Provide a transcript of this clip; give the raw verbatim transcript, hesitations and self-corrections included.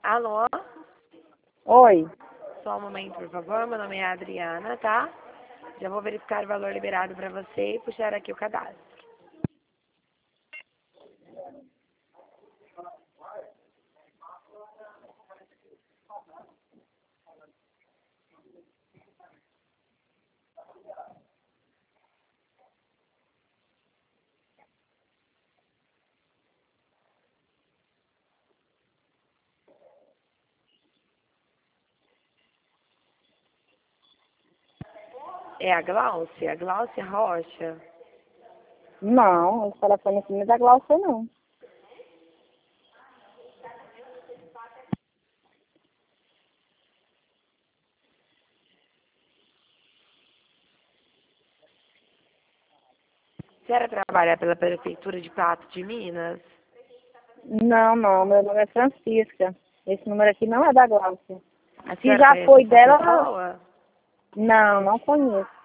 Alô? Oi. Só um momento, por favor. Meu nome é Adriana, tá? Já vou verificar o valor liberado para você e puxar aqui o cadastro. É a Gláucia? A Gláucia Rocha? Não, o telefone aqui não é da Glaucia, não. A senhora trabalha pela Prefeitura de Pato de Minas? Não, não, meu nome é Francisca. Esse número aqui não é da Glaucia. A Se senhora já conhece foi essa dela, pessoa? não, não conheço.